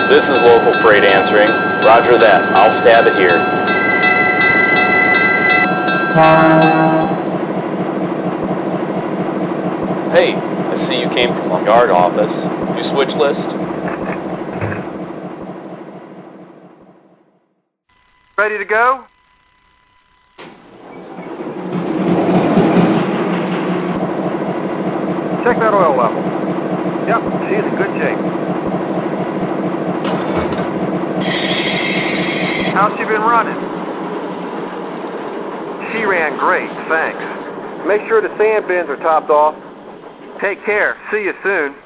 This is local freight answering. Roger that. I'll stab it here. Hey, I see you came from the yard office. You switch list? Ready to go? Check that oil level. Yep, she's in good shape. How's she been running? She ran great, thanks. Make sure the sand bins are topped off. Take care. See you soon.